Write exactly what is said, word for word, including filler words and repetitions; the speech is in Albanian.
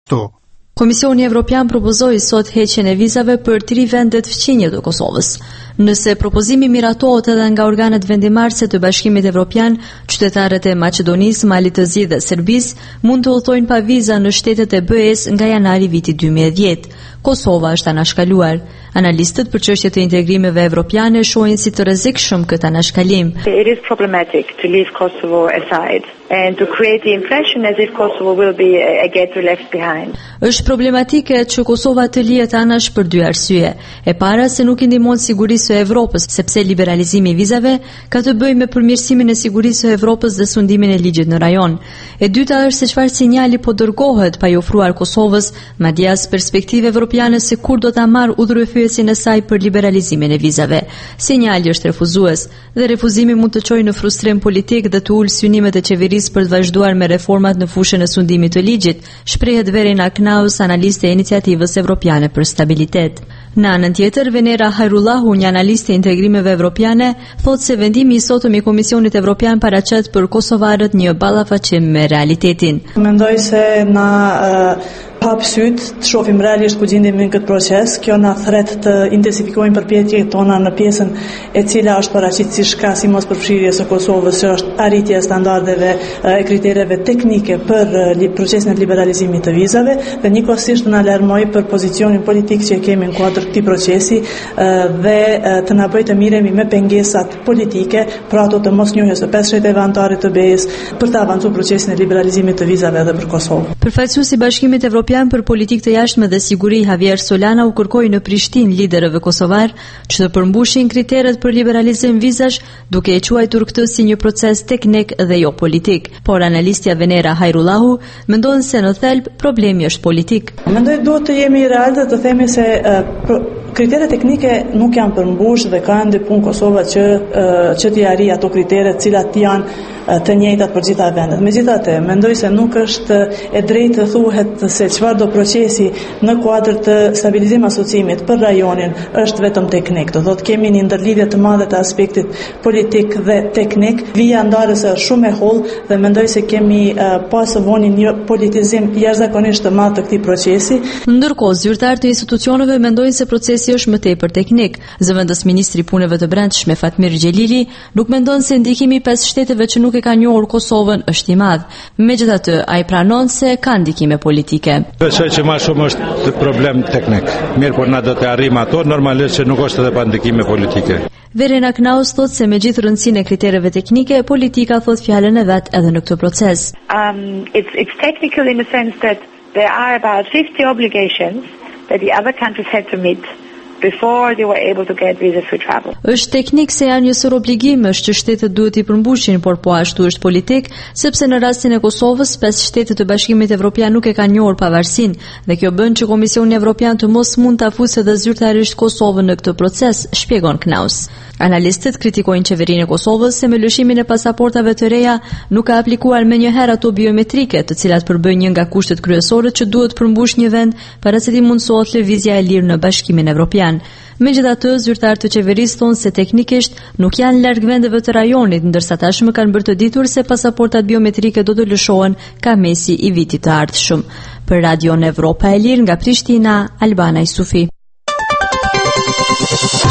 Komisioni Evropian propozoi sot heqjen e vizave për tri vendet fqinje të Kosovës. Nëse propozimi miratohet edhe nga organet vendimarrëse të Bashkimit Evropian, qytetarët e Maqedonisë, Malit të Zi dhe Serbisë mund të udhtojnë pa viza në shtetet e B E-s nga janari vitit dy mijë e dhjetë. Kosova është anashkaluar. Analistët për çështje të integrimeve evropiane shohin si të rrezikshëm këtë anashkalim. It is problematic to leave Kosovo aside and to create the impression as if Kosovo will be a ghetto left behind. Është problematike që Kosova të lihet anash për dy arsye. E para se nuk i ndihmon sigurisë së Evropës, sepse liberalizimi i vizave ka të bëjë me përmirësimin e sigurisë së Evropës dhe sundimin e ligjit në rajon. E dyta është se çfarë sinjali po dërgohet pa i ofruar Kosovës, madje as perspektive evropiane se kur do ta marrë udhëheqësin e saj për liberalizimin e vizave. Sinjali është refuzues dhe refuzimi mund të çojë në frustrim politik dhe të ulë synimet e qeverisë për të vazhduar me reformat në fushën e sundimit të ligjit, shprehet Verena Knaus, analiste e Iniciativës Evropiane për Stabilitet. Në anën tjetër, Venera Hajrullahu, një analiste e integrimeve evropiane, thotë se vendimi i sotëm i Komisionit Evropian paraqet për kosovarët një ballafaqim me realitetin. Mendoj se na uh, hap syt të shohim realisht ku gjendemi në këtë proces. Kjo na thret të intensifikojmë përpjekjet tona në pjesën e cila është paraqitur si shkas i mospërfshirjes së Kosovës, që është arritja e standardeve e kritereve teknike për uh, procesin e liberalizimit të vizave, dhe njëkohësisht na alarmoi për pozicionin politik që kemi në kuadër këtij procesi uh, dhe uh, të na bëjë të miremi me pengesat politike, për ato të mosnjohjes së pesë shtetet anëtare të B E-s për të avancuar procesin e liberalizimit të vizave edhe për Kosovë. Përfaqësuesi i Bashkimit Evropian për politikë të jashtme dhe siguri Javier Solana u kërkoi në Prishtinë liderëve kosovar që të përmbushin kriteret për liberalizim vizash, duke e quajtur këtë si një proces teknik dhe jo politik. Por analistja Venera Hajrullahu mendon se në thelb problemi është politik. Mendoj duhet të jemi real dhe të themi se uh, pro, kriteret teknike nuk janë përmbush dhe ka ende punë Kosova që uh, që t'i arrijë ato kriteret, cilat janë uh, të njëjtat për gjitha vendet. Megjithatë, mendoj se nuk është e drejtë të thuhet se çfarëdo procesi në kuadër të stabilizim asociimit për rajonin është vetëm teknik. Do thotë kemi një ndërlidhje të madhe të aspektit politik dhe teknik. Vija ndarëse është shumë e hollë dhe mendoj se kemi uh, pas së voni një politizim jashtëzakonisht të madh të këtij procesi. Ndërkohë, zyrtarët e institucioneve mendojnë se procesi është më tepër teknik. Zëvendës ministri i punëve të brendshme Fatmir Xhelili nuk mendon se ndikimi i pesë shteteve që nuk e kanë njohur Kosovën është i madh. Megjithatë, ai pranon se ka ndikime politike. Besoj që më shumë është problem teknik. Mirë, por na do të arrijmë ato, normalisht që nuk është edhe pa ndikime politike. Verena Knaus thotë se me gjithë rëndësinë e kritereve teknike, politika thot fjalën e vet edhe në këtë proces. Um, it's, it's technical in the sense that there are about fifty obligations that the other countries had to meet before they were able to get visa free travel. Është teknik se janë njësër obligimesh që shtetet duhet i përmbushin, por po ashtu është politik, sepse në rastin e Kosovës, pesë shtetet të Bashkimit Evropian nuk e kanë njohur pavarësinë, dhe kjo bën që Komisioni Evropian të mos mund ta fusë edhe zyrtarisht Kosovën në këtë proces, shpjegon Knaus. Analistët kritikojnë qeverinë e Kosovës se me lëshimin e pasaportave të reja nuk ka aplikuar menjëherë ato biometrike, të cilat përbëjnë një nga kushtet kryesore që duhet përmbush një vend para se të mundsohet lëvizja e lirë në Bashkimin Evropian. Megjithatë, zyrtarët të qeverisë thonë se teknikisht nuk janë larg vendeve të rajonit, ndërsa tashmë kanë bërë të ditur se pasaportat biometrike do të lëshohen ka mesi i vitit të ardhshëm. Për Radion Evropa e Lirë nga Prishtina, Albana Isufi.